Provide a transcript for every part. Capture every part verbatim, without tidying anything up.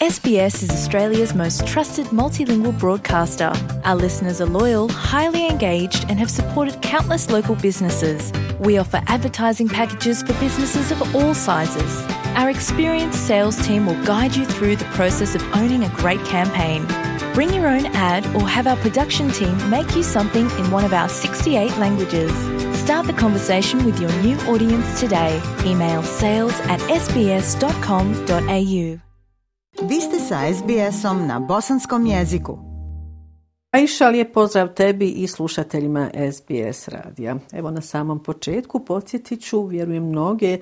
S B S is Australia's most trusted multilingual broadcaster. Our listeners are loyal, highly engaged, and have supported countless local businesses. We offer advertising packages for businesses of all sizes. Our experienced sales team will guide you through the process of owning a great campaign. Bring your own ad or have our production team make you something in one of our sixty-eight languages. Start the conversation with your new audience today. Email sales at s b s dot com dot a u. Vi ste sa S B S-om na bosanskom jeziku. Aisha, lijep pozdrav tebi i slušateljima S B S radija. Evo na samom početku podsjetit ću, vjerujem mnoge,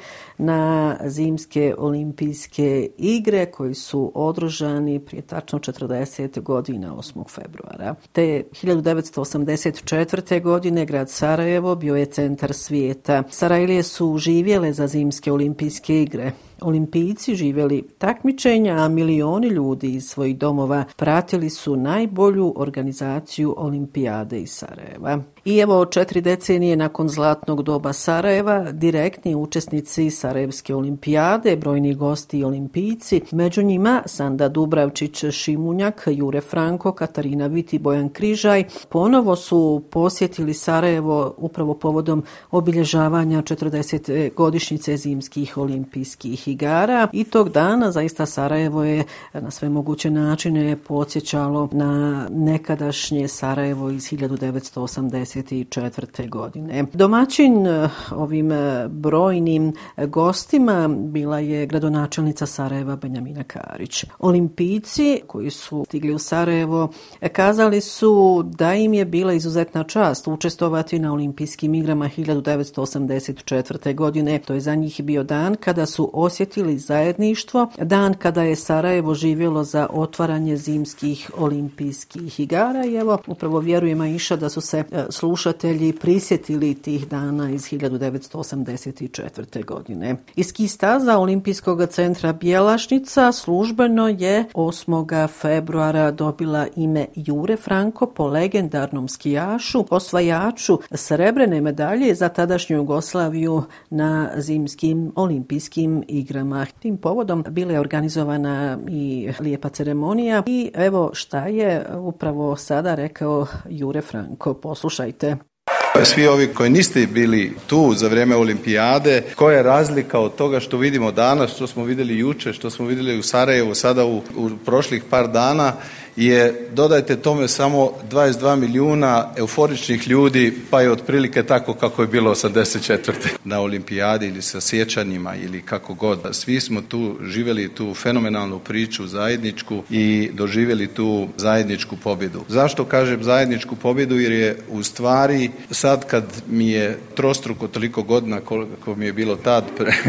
na zimske olimpijske igre koji su održani prije tačno četrdeset godina, osmog februara. Te hiljadu devetsto osamdeset četvrte. godine grad Sarajevo bio je centar svijeta. Sarajlije su živjele za zimske olimpijske igre. Olimpijci živjeli takmičenja, a milioni ljudi iz svojih domova pratili su najbolju organizaciju olimpijade iz Sarajeva. I evo četiri decenije nakon zlatnog doba Sarajeva, direktni učesnici Sarajevske olimpijade, brojni gosti i olimpijci, među njima Sanda Dubravčić-Šimunjak, Jure Franko, Katarina Viti, Bojan Križaj, ponovo su posjetili Sarajevo upravo povodom obilježavanja četrdesete godišnjice zimskih olimpijskih igara. I tog dana zaista Sarajevo je na sve moguće načine podsjećalo na nekadašnje Sarajevo iz hiljadu devetsto osamdeset četvrte. godine. Domaćin ovim brojnim gostima bila je gradonačelnica Sarajeva Benjamina Karić. Olimpijci koji su stigli u Sarajevo kazali su da im je bila izuzetna čast učestvovati na olimpijskim igrama hiljadu devetsto osamdeset četvrte. godine. To je za njih bio dan kada su osjetili zajedništvo, dan kada je Sarajevo živjelo za otvaranje zimskih olimpijskih igara. I evo, upravo vjerujem, Aisha, da su se slušatelji prisjetili tih dana iz hiljadu devetsto osamdeset četvrte. godine. Iz ski staza Olimpijskog centra Bjelašnica službeno je osmog februara dobila ime Jure Franko po legendarnom skijašu, osvajaču srebrene medalje za tadašnju Jugoslaviju na zimskim olimpijskim igrama. Tim povodom bila je organizovana i lijepa ceremonija i evo šta je upravo sada rekao Jure Franko. Poslušajte. Svi ovi koji niste bili tu za vrijeme olimpijade, koja je razlika od toga što vidimo danas, što smo vidjeli jučer, što smo vidjeli u Sarajevu sada u, u prošlih par dana, je, dodajte tome samo dvadeset dva milijuna euforičnih ljudi, pa je otprilike tako kako je bilo osamdeset četvrte. na olimpijadi ili sa sjećanjima ili kako god. Svi smo tu živjeli tu fenomenalnu priču zajedničku i doživjeli tu zajedničku pobjedu. Zašto kažem zajedničku pobjedu? Jer je u stvari sad kad mi je trostruko toliko godina koliko mi je bilo tad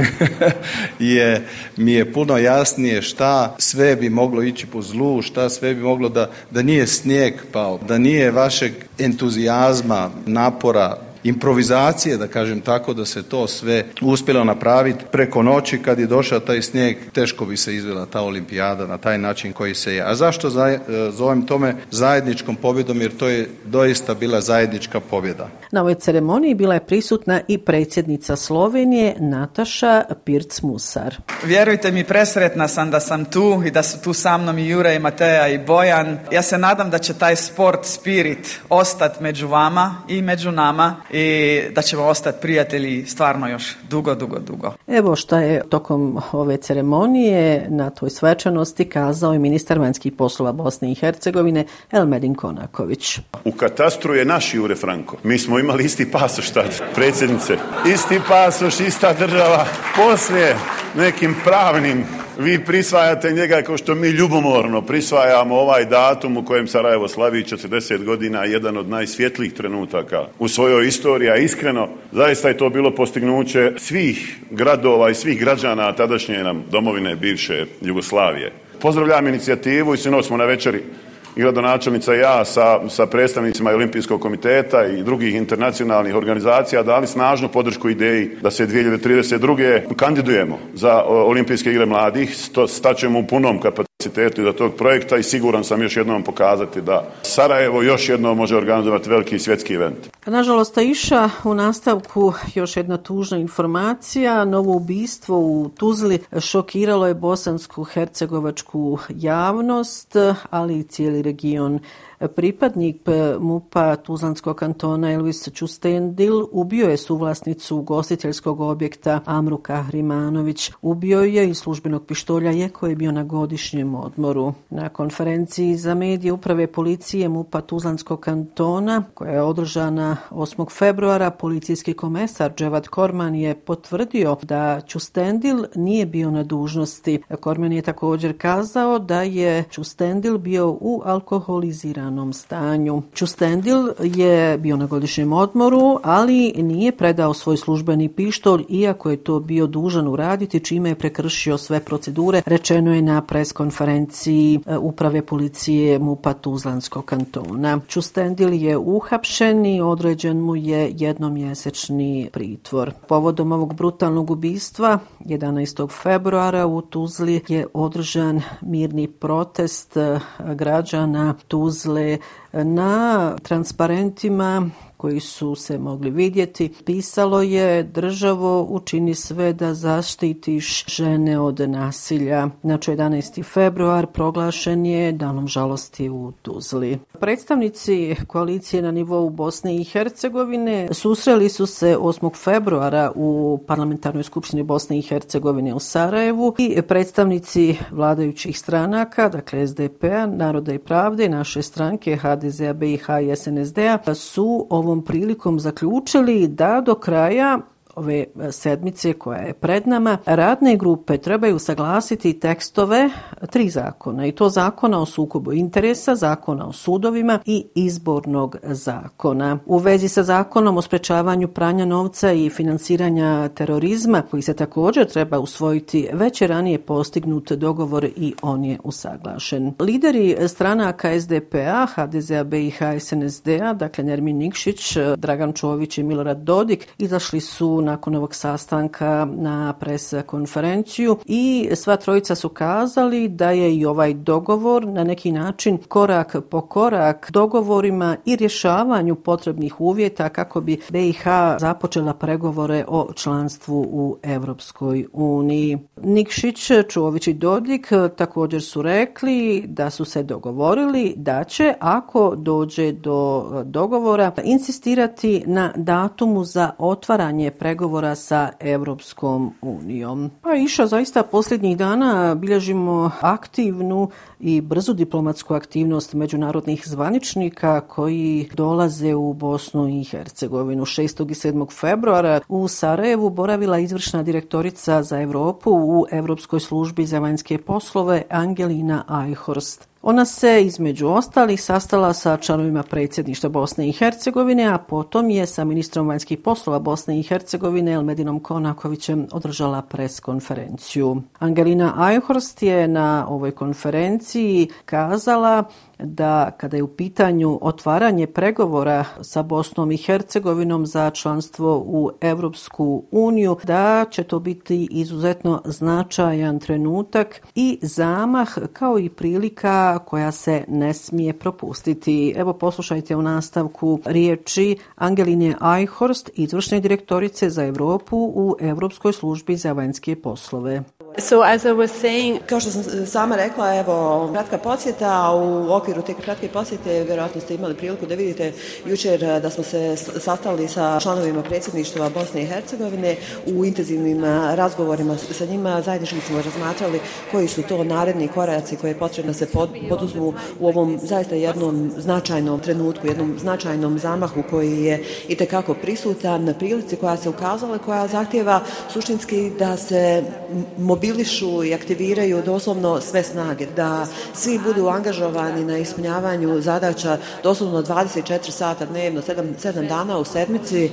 je, mi je puno jasnije šta sve bi moglo ići po zlu, šta sve bi moglo da, da nije snijeg pao, da nije vašeg entuzijazma, napora, improvizacije, da kažem tako, da se to sve uspjelo napraviti preko noći. Kad je došao taj snijeg, teško bi se izvela ta olimpijada na taj način koji se je. A zašto zovem tome zajedničkom pobjedom? Jer to je doista bila zajednička pobjeda. Na ovoj ceremoniji bila je prisutna i predsjednica Slovenije Nataša Pirc-Musar. Vjerujte mi, presretna sam da sam tu i da su tu sa mnom i Jure i Mateja i Bojan. Ja se nadam da će taj sport spirit ostati među vama i među nama i da ćemo ostati prijatelji stvarno još dugo, dugo, dugo. Evo šta je tokom ove ceremonije na toj svečanosti kazao i ministar vanjskih poslova Bosne i Hercegovine Elmedin Konaković. U katastru je naš Jure Franko. Mi smo imali isti pasoš tad, predsjednice. Isti pasoš, ista država. Poslije nekim pravnim vi prisvajate njega kao što mi ljubomorno prisvajamo ovaj datum u kojem Sarajevo slavi četrdeset godina, jedan od najsvjetlijih trenutaka u svojoj istoriji, a iskreno, zaista je to bilo postignuće svih gradova i svih građana tadašnje nam domovine bivše Jugoslavije. Pozdravljam inicijativu i sinoć smo na večeri i gradonačelnica i ja sa, sa predstavnicima Olimpijskog komiteta i drugih internacionalnih organizacija dali snažnu podršku ideji da se dvije hiljade trideset druge kandidujemo za Olimpijske igre mladih. Staćemo u punom kapacitetu do tog projekta i siguran sam još jednom pokazati da Sarajevo još jednom može organizovati veliki svjetski event. Nažalost, Aisha, u nastavku još jedna tužna informacija. Novo ubistvo u Tuzli šokiralo je bosansko-hercegovačku javnost, ali i cijeli region. Pripadnik MUP-a Tuzlanskog kantona Elvis Čustendil ubio je suvlasnicu ugostiteljskog objekta Amru Kahrimanović. Ubio je iz službenog pištolja iako je bio na godišnjem odmoru. Na konferenciji za medije uprave policije MUP-a Tuzlanskog kantona, koja je održana osmog februara, policijski komesar Dževad Korman je potvrdio da Čustendil nije bio na dužnosti. Korman je također kazao da je Čustendil bio u alkoholiziranom stanju. Čustendil je bio na godišnjem odmoru, ali nije predao svoj službeni pištolj, iako je to bio dužan uraditi, čime je prekršio sve procedure, rečeno je na preskonferenciji uprave policije MUP-a Tuzlanskog kantona. Čustendil je uhapšen i određen mu je jednomjesečni pritvor. Povodom ovog brutalnog ubistva jedanaestog februara u Tuzli je održan mirni protest građana Tuzle. Na transparentima koji su se mogli vidjeti pisalo je: državo, učini sve da zaštitiš žene od nasilja. Znači, jedanaesti februar proglašen je danom žalosti u Tuzli. Predstavnici koalicije na nivou Bosne i Hercegovine susreli su se osmog februara u Parlamentarnoj skupštini Bosne i Hercegovine u Sarajevu i predstavnici vladajućih stranaka, dakle es de pe-a, Naroda i pravde, naše stranke ha de ze-a, be i ha i es en es de-a, su ovom prilikom zaključili da do kraja ove sedmice koja je pred nama, radne grupe trebaju saglasiti tekstove tri zakona, i to zakona o sukobu interesa, zakona o sudovima i izbornog zakona. U vezi sa zakonom o sprečavanju pranja novca i finansiranja terorizma, koji se također treba usvojiti, već je ranije postignut dogovor i on je usaglašen. Lideri stranaka es de pe-a, ha de ze-a, be i ha i es en es de-a, dakle Nermin Nikšić, Dragan Čović i Milorad Dodik, izašli su nakon ovog sastanka na pres konferenciju i sva trojica su kazali da je i ovaj dogovor na neki način korak po korak dogovorima i rješavanju potrebnih uvjeta kako bi be i ha započela pregovore o članstvu u Europskoj uniji. Nikšić, Čović i Dodik također su rekli da su se dogovorili da će, ako dođe do dogovora, insistirati na datumu za otvaranje pregovora pregovora sa Europskom unijom. Pa Iša, zaista posljednjih dana bilježimo aktivnu i brzu diplomatsku aktivnost međunarodnih zvaničnika koji dolaze u Bosnu i Hercegovinu. šestog i sedmog februara u Sarajevu boravila izvršna direktorica za Europu u Europskoj službi za vanjske poslove Angelina Eichhorst. Ona se između ostalih sastala sa članovima predsjedništva Bosne i Hercegovine, a potom je sa ministrom vanjskih poslova Bosne i Hercegovine Elmedinom Konakovićem održala pres konferenciju. Angelina Eichhorst je na ovoj konferenciji kazala da kada je u pitanju otvaranje pregovora sa Bosnom i Hercegovinom za članstvo u Europsku uniju, da će to biti izuzetno značajan trenutak i zamah, kao i prilika koja se ne smije propustiti. Evo, poslušajte u nastavku riječi Angeline Eichhorst, izvršne direktorice za Europu u Europskoj službi za vanjske poslove. So as I was saying, kao što sam sama rekla, evo, kratka posjeta. U okviru te kratke posjete vjerojatno ste imali priliku da vidite jučer da smo se sastali sa članovima predsjedništva Bosne i Hercegovine. U intenzivnim razgovorima sa njima zajednički smo razmatrali koji su to naredni koraci koje je potrebno da se poduzmu u ovom zaista jednom značajnom trenutku, jednom značajnom zamahu koji je itekako prisutan, na prilici koja se ukazala, koja zahtjeva suštinski da se mobilišu i aktiviraju doslovno sve snage, da svi budu angažovani na ispunjavanju zadaća doslovno dvadeset četiri sata dnevno, sedam dana u sedmici,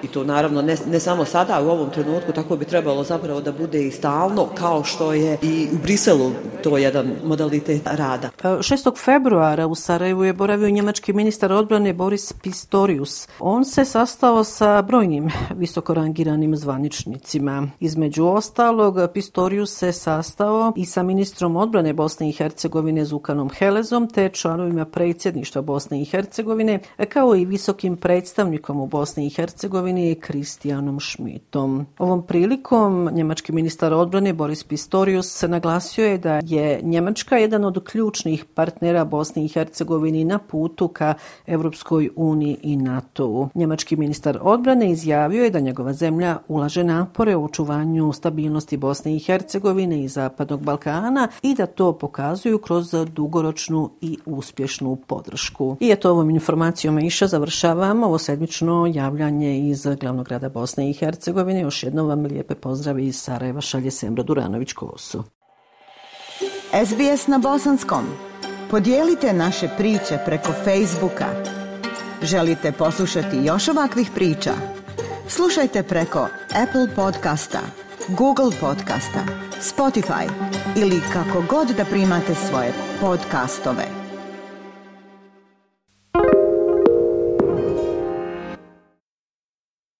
I to naravno ne, ne samo sada u ovom trenutku, tako bi trebalo zapravo da bude i stalno, kao što je i u Briselu to jedan modalitet rada. šestog februara u Sarajevu je boravio njemački ministar odbrane Boris Pistorius. On se sastao sa brojnim visoko rangiranim zvaničnicima. Između ostalog, Pistorius se sastao i sa ministrom odbrane Bosne i Hercegovine Zukanom Helezom te članovima predsjedništva Bosne i Hercegovine, kao i visokim predstavnikom u Bosni i Hercegovini Kristijanom Schmidtom. Ovom prilikom njemački ministar odbrane Boris Pistorius naglasio je da je Njemačka jedan od ključnih partnera Bosni i Hercegovini na putu ka Europskoj uniji i NATO-u. Njemački ministar odbrane izjavio je da njegova zemlja ulaže napore u očuvanju stabilnosti Bosne i Hercegovine i Zapadnog Balkana i da to pokazuju kroz dugoročnu i uspješnu podršku. I eto, ovom informacijom iša završavamo ovo sedmično javljanje iz glavnog grada Bosne i Hercegovine. Još jednom vam lijepe pozdravi iz Sarajeva šalje Semra Duranović-Kosu. S B S na bosanskom. Podijelite naše priče preko Facebooka. Želite poslušati još ovakvih priča? Slušajte preko Apple podcasta, Google podcasta, Spotify ili kako god da primate svoje podcastove.